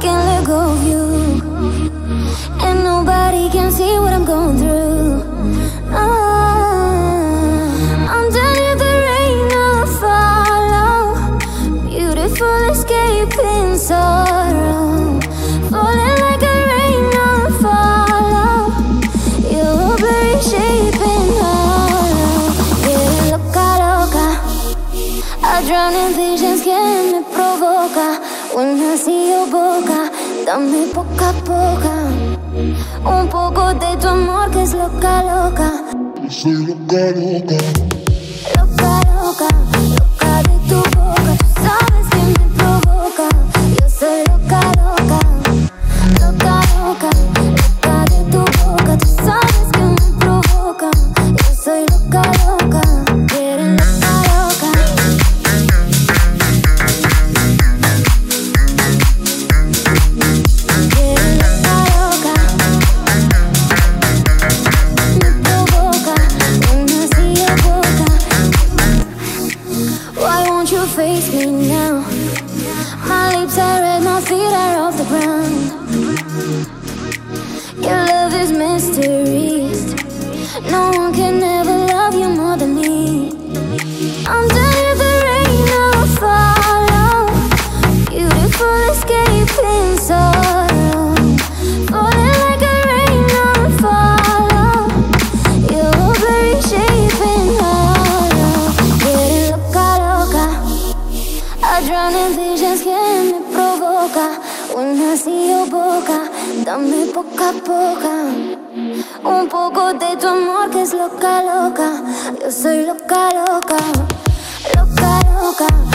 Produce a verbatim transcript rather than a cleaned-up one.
can't let go of you, and nobody can see what I'm going through. Ah, underneath the rain I'll follow, beautiful escaping sorrow, falling like a rain I'll follow, your blurry shape in hollow. Getting loca, loca, I drown in visions que me provoca. When I see your boca, dame poca a poca, un poco de tu amor que es loca, loca. Soy loca, loca. Loca, loca, loca de tu boca. Tú sabes que me provoca. Yo soy loca, loca. Loca, loca, loca de tu boca. Tú sabes que me provoca. Yo soy loca, loca. Getting loca, loca. Getting loca, loca. Me provoca when I see your boca. Why won't you face me now? My lips are red, my feet are off the ground. Your love is mystery. No one can ever love you more than me. Underneath the rain I'll follow, beautiful escaping sorrow, falling like a rain I'll follow, your blurry shape in hollow. Getting loca, loca, I drown in visions que me provoca. When I see your boca, dame poca a poca, un poco de tu amor que es loca, loca. Yo soy loca, loca, loca, loca.